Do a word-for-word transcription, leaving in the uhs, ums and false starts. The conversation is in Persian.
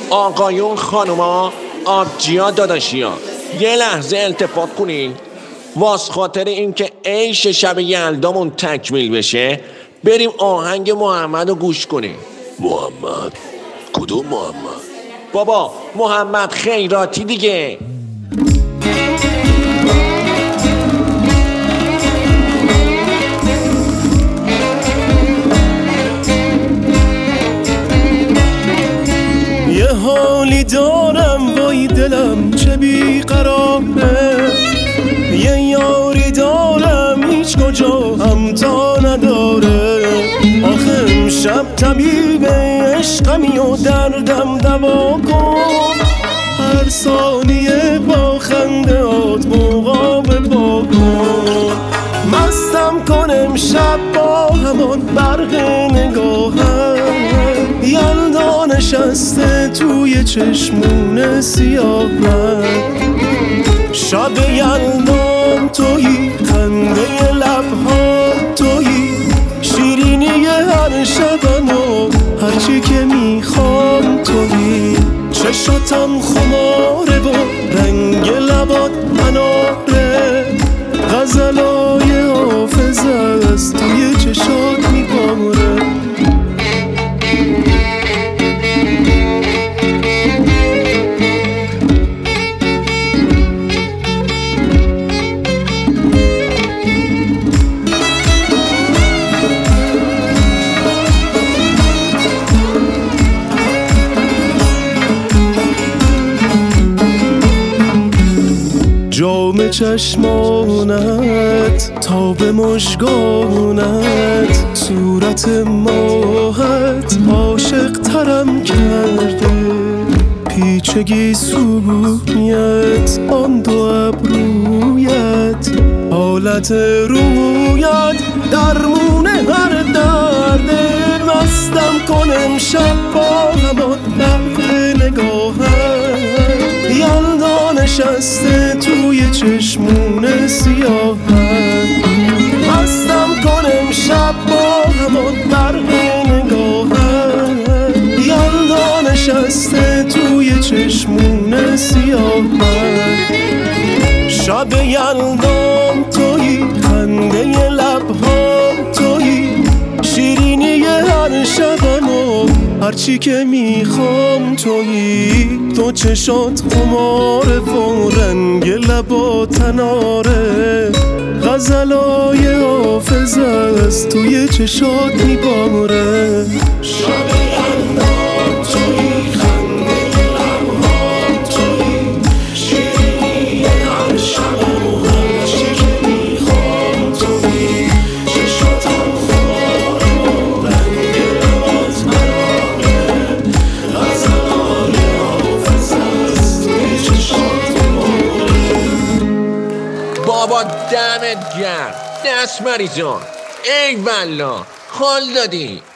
آقایون خانوما آبجیا داداشیا یه لحظه التفات کنین. واس خاطر این که عیش شب یلدامون تکمیل بشه بریم آهنگ محمد رو گوش کنیم. محمد؟ کدوم محمد؟ بابا محمد خیراتی دیگه. یه حالی دارم وای دلم چه بیقراره، یه یاری دارم هیچ کجا همتا نداره. آخه امشب طبیب عشقمی و دردم دوا کن، هر ثانیه با خنده هات مقابل با کن. مستم کن امشب با همان برق نگاهم، یلدا نشسته توی چشمون سیاهم. شب یلدام تویی، خنده لبهام تویی، شیرینی هر شبم و هرچی که میخوام تویی. چشاتم خماره و رنگ لبات اناره، غزلای حافظه است توی چشات میباره. جام چشمانت تا به مژگانت، صورت ماهت عاشق ترم کرده. پیچگی سویت آن دو ابرویت، حالت رویت درمون هر درده. مستم کن امشب با همان برق نگاهم، یلدا نشسته توی چشمون سیاهم. مستم کن امشب با همان برق نگاهم، یلدا نشسته توی چشمون سیاهم. شب یلدام تویی، خنده لبهام تویی، شیرینی هر شبم و هرچی که میخوام تویی. تو چشات خماره و رنگ لبات اناره، غزلای حافظه است توی چشات میباره. شب یلدام تویی، خنده لبهام تویی، شیرینی هر شبم و هرچی که میخوام تویی. چشاتم خماره و رنگ لبات اناره، غزلای حافظه است توی چشات میباره. بابا دمت گرم دست مریضان، ای والله حال دادی.